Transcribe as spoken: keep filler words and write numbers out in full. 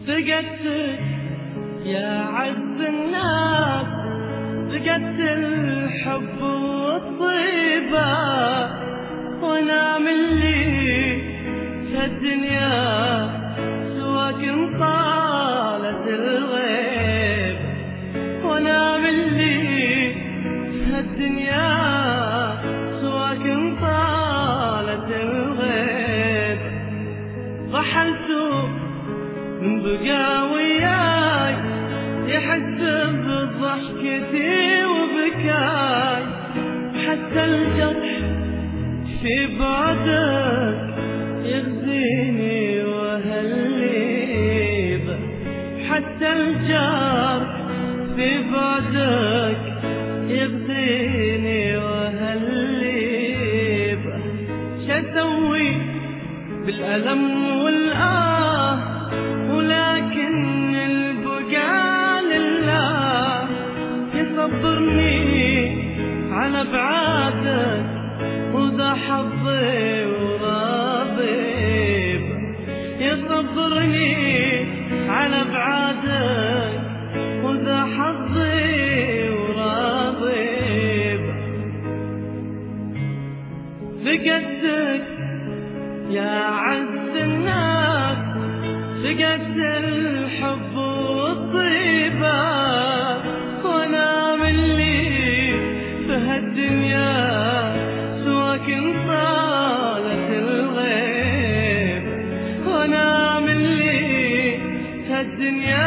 فقدتك يا عز الناس، فقدت الحب والطيبة، وانا من لي في الدنيا سواك طالت الغيب، وانا من لي في الدنيا سواك طالت الغيب. رحلت من بقى وياي يحس بضحكتي وبكاي، حتى الجرح في بعدك يغزيني وهالليب، حتى الجرح في بعدك يغزيني وهالليب. شسوي بالألم والآه ولكن البقاء لله، يصبرني على بعادك وذا حظي وراضيب، يصبرني على بعادك وذا حظي وراضيب. فقدتك يا عز الناس، فقدت الحب والطيبة، وانا من لي في هالدنيا سواك طالت الغيب، وانا من لي في هالدنيا